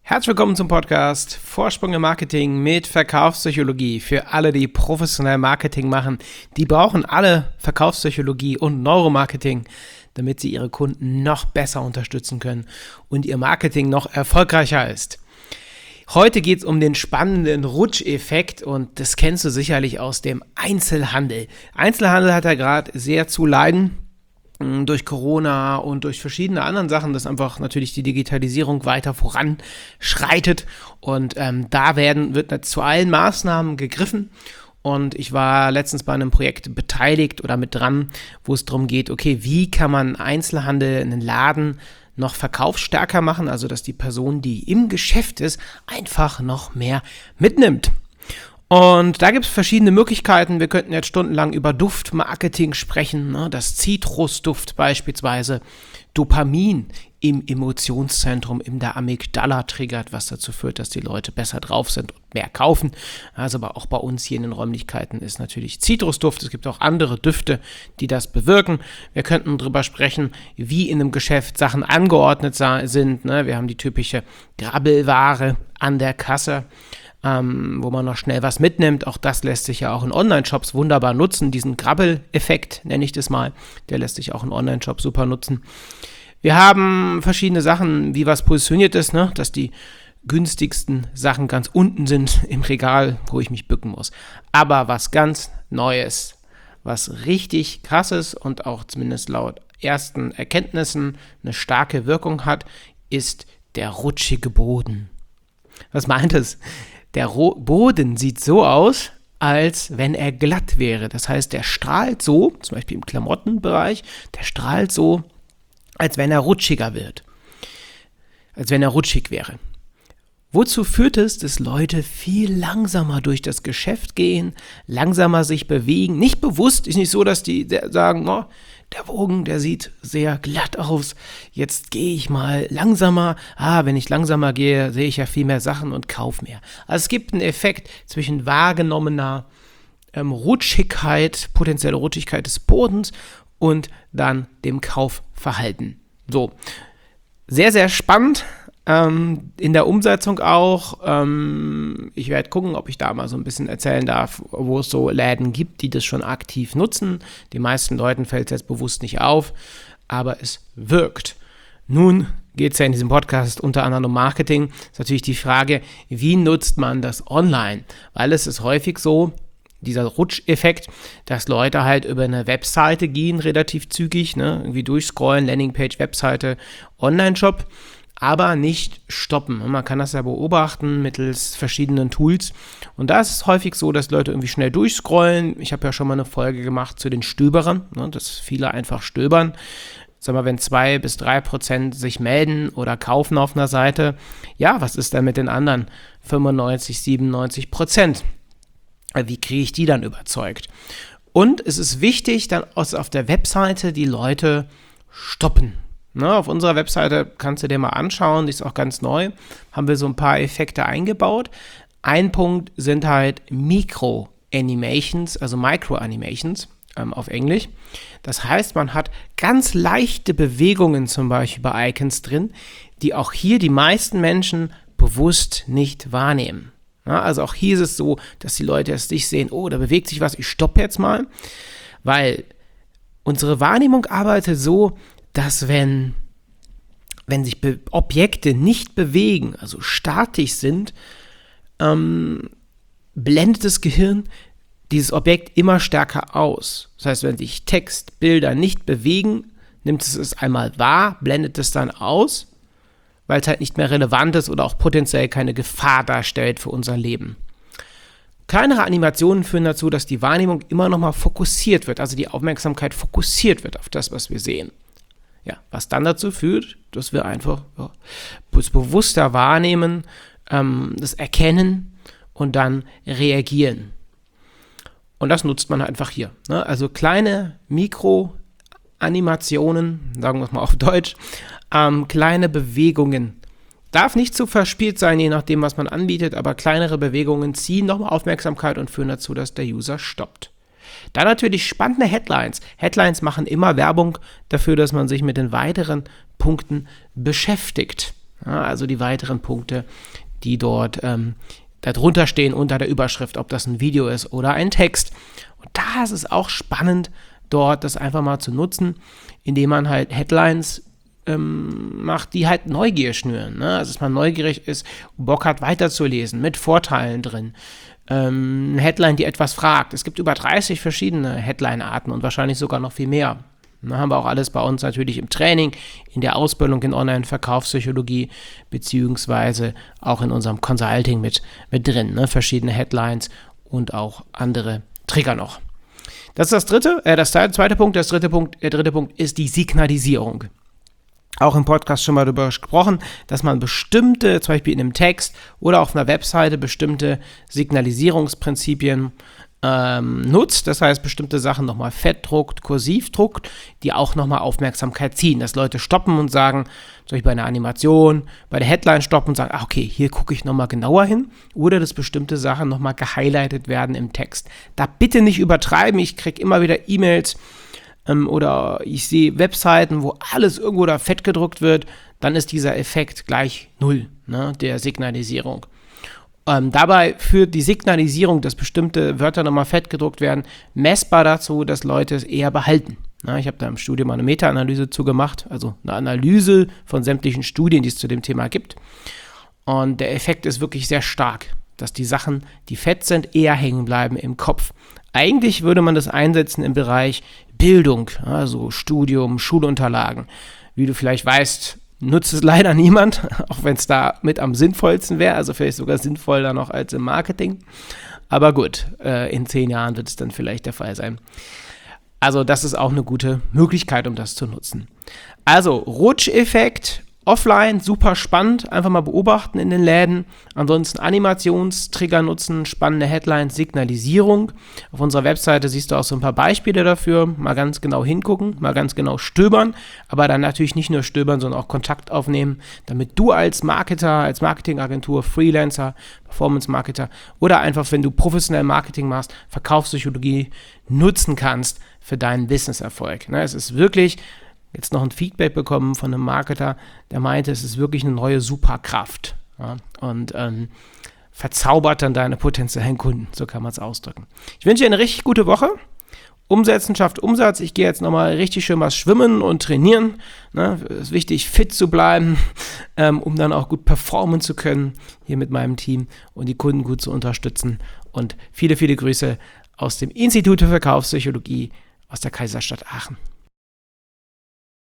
Herzlich willkommen zum Podcast Vorsprung im Marketing mit Verkaufspsychologie. Für alle, die professionell Marketing machen, die brauchen alle Verkaufspsychologie und Neuromarketing, damit sie ihre Kunden noch besser unterstützen können und ihr Marketing noch erfolgreicher ist. Heute geht es um den spannenden Rutscheffekt und das kennst du sicherlich aus dem Einzelhandel. Einzelhandel hat ja gerade sehr zu leiden durch Corona und durch verschiedene anderen Sachen, dass einfach natürlich die Digitalisierung weiter voranschreitet und da wird zu allen Maßnahmen gegriffen. Und ich war letztens bei einem Projekt beteiligt oder mit dran, wo es darum geht, okay, wie kann man Einzelhandel, einen Laden noch verkaufsstärker machen, also dass die Person, die im Geschäft ist, einfach noch mehr mitnimmt. Und da gibt es verschiedene Möglichkeiten. Wir könnten jetzt stundenlang über Duftmarketing sprechen, ne? Das Zitrusduft beispielsweise, Dopamin im Emotionszentrum, in der Amygdala triggert, was dazu führt, dass die Leute besser drauf sind und mehr kaufen. Also aber auch bei uns hier in den Räumlichkeiten ist natürlich Zitrusduft. Es gibt auch andere Düfte, die das bewirken. Wir könnten darüber sprechen, wie in einem Geschäft Sachen angeordnet sind. Ne? Wir haben die typische Grabbelware an der Kasse, wo man noch schnell was mitnimmt. Auch das lässt sich ja auch in Online-Shops wunderbar nutzen. Diesen Grabbel-Effekt nenne ich das mal. Der lässt sich auch in Online-Shops super nutzen. Wir haben verschiedene Sachen, wie was positioniert ist, ne? Dass die günstigsten Sachen ganz unten sind im Regal, wo ich mich bücken muss. Aber was ganz Neues, was richtig krasses und auch zumindest laut ersten Erkenntnissen eine starke Wirkung hat, ist der rutschige Boden. Was meint es? Der Boden sieht so aus, als wenn er glatt wäre. Das heißt, der strahlt so, zum Beispiel im Klamottenbereich, der strahlt so, als wenn er rutschiger wird. Als wenn er rutschig wäre. Wozu führt es, dass Leute viel langsamer durch das Geschäft gehen, langsamer sich bewegen? Nicht bewusst, ist nicht so, dass die sagen, oh, der Bogen, der sieht sehr glatt aus, jetzt gehe ich mal langsamer. Wenn ich langsamer gehe, sehe ich ja viel mehr Sachen und kaufe mehr. Also es gibt einen Effekt zwischen wahrgenommener Rutschigkeit, potenzielle Rutschigkeit des Bodens und dann dem Kaufverhalten. So, sehr, sehr spannend. In der Umsetzung auch, ich werde gucken, ob ich da mal so ein bisschen erzählen darf, wo es so Läden gibt, die das schon aktiv nutzen. Den meisten Leuten fällt es jetzt bewusst nicht auf, aber es wirkt. Nun geht es ja in diesem Podcast unter anderem um Marketing. Das ist natürlich die Frage, wie nutzt man das online? Weil es ist häufig so, dieser Rutscheffekt, dass Leute halt über eine Webseite gehen, relativ zügig, ne? Irgendwie durchscrollen, Landingpage, Webseite, Online-Shop, aber nicht stoppen. Man kann das ja beobachten mittels verschiedenen Tools. Und da ist es häufig so, dass Leute irgendwie schnell durchscrollen. Ich habe ja schon mal eine Folge gemacht zu den Stöberern, ne, dass viele einfach stöbern. Sag mal, wenn 2-3% sich melden oder kaufen auf einer Seite, ja, was ist denn mit den anderen 95-97%? Wie kriege ich die dann überzeugt? Und es ist wichtig, dann auf der Webseite die Leute stoppen. Auf unserer Webseite kannst du dir mal anschauen, die ist auch ganz neu, haben wir so ein paar Effekte eingebaut. Ein Punkt sind halt Micro-Animations, also Micro-Animations auf Englisch. Das heißt, man hat ganz leichte Bewegungen zum Beispiel bei Icons drin, die auch hier die meisten Menschen bewusst nicht wahrnehmen. Also auch hier ist es so, dass die Leute erst nicht sehen, oh, da bewegt sich was, ich stoppe jetzt mal, weil unsere Wahrnehmung arbeitet so, dass wenn sich Objekte nicht bewegen, also statisch sind, blendet das Gehirn dieses Objekt immer stärker aus. Das heißt, wenn sich Text, Bilder nicht bewegen, nimmt es einmal wahr, blendet es dann aus, weil es halt nicht mehr relevant ist oder auch potenziell keine Gefahr darstellt für unser Leben. Kleinere Animationen führen dazu, dass die Wahrnehmung immer nochmal fokussiert wird, also die Aufmerksamkeit fokussiert wird auf das, was wir sehen. Ja, was dann dazu führt, dass wir einfach das bewusster wahrnehmen, das erkennen und dann reagieren. Und das nutzt man einfach hier. Ne? Also kleine Mikroanimationen, sagen wir es mal auf Deutsch, kleine Bewegungen. Darf nicht zu verspielt sein, je nachdem, was man anbietet, aber kleinere Bewegungen ziehen nochmal Aufmerksamkeit und führen dazu, dass der User stoppt. Dann natürlich spannende Headlines. Headlines machen immer Werbung dafür, dass man sich mit den weiteren Punkten beschäftigt. Ja, also die weiteren Punkte, die dort darunter stehen unter der Überschrift, ob das ein Video ist oder ein Text. Und da ist es auch spannend, dort das einfach mal zu nutzen, indem man halt Headlines macht, die halt Neugier schnüren. Ne? Also dass man neugierig ist und Bock hat weiterzulesen, mit Vorteilen drin. Eine Headline, die etwas fragt. Es gibt über 30 verschiedene Headline-Arten und wahrscheinlich sogar noch viel mehr. Da haben wir auch alles bei uns natürlich im Training, in der Ausbildung in Online-Verkaufspsychologie, beziehungsweise auch in unserem Consulting mit drin. Ne? Verschiedene Headlines und auch andere Trigger noch. Das ist das zweite Punkt. Der dritte Punkt ist die Signalisierung. Auch im Podcast schon mal darüber gesprochen, dass man bestimmte, zum Beispiel in einem Text oder auf einer Webseite, bestimmte Signalisierungsprinzipien nutzt, das heißt bestimmte Sachen nochmal fett druckt, kursiv druckt, die auch nochmal Aufmerksamkeit ziehen, dass Leute stoppen und sagen, zum Beispiel bei einer Animation, bei der Headline stoppen und sagen, okay, hier gucke ich nochmal genauer hin, oder dass bestimmte Sachen nochmal gehighlightet werden im Text. Da bitte nicht übertreiben, ich kriege immer wieder E-Mails oder ich sehe Webseiten, wo alles irgendwo da fett gedruckt wird, dann ist dieser Effekt gleich null, ne, der Signalisierung. Dabei führt die Signalisierung, dass bestimmte Wörter nochmal fett gedruckt werden, messbar dazu, dass Leute es eher behalten. Na, ich habe da im Studium eine Meta-Analyse zugemacht, also eine Analyse von sämtlichen Studien, die es zu dem Thema gibt. Und der Effekt ist wirklich sehr stark, dass die Sachen, die fett sind, eher hängen bleiben im Kopf. Eigentlich würde man das einsetzen im Bereich Bildung, also Studium, Schulunterlagen. Wie du vielleicht weißt, nutzt es leider niemand, auch wenn es da mit am sinnvollsten wäre, also vielleicht sogar sinnvoller noch als im Marketing. Aber gut, in 10 Jahren wird es dann vielleicht der Fall sein. Also das ist auch eine gute Möglichkeit, um das zu nutzen. Also Rutscheffekt, offline, super spannend, einfach mal beobachten in den Läden. Ansonsten Animationstrigger nutzen, spannende Headlines, Signalisierung. Auf unserer Webseite siehst du auch so ein paar Beispiele dafür. Mal ganz genau hingucken, mal ganz genau stöbern, aber dann natürlich nicht nur stöbern, sondern auch Kontakt aufnehmen, damit du als Marketer, als Marketingagentur, Freelancer, Performance-Marketer oder einfach, wenn du professionell Marketing machst, Verkaufspsychologie nutzen kannst für deinen Businesserfolg. Es ist wirklich jetzt noch ein Feedback bekommen von einem Marketer, der meinte, es ist wirklich eine neue Superkraft, ja, und verzaubert dann deine potenziellen Kunden, so kann man es ausdrücken. Ich wünsche dir eine richtig gute Woche. Umsetzen schafft Umsatz. Ich gehe jetzt nochmal richtig schön was schwimmen und trainieren. Es ist wichtig, fit zu bleiben, um dann auch gut performen zu können hier mit meinem Team und die Kunden gut zu unterstützen. Und viele, viele Grüße aus dem Institut für Verkaufspsychologie aus der Kaiserstadt Aachen.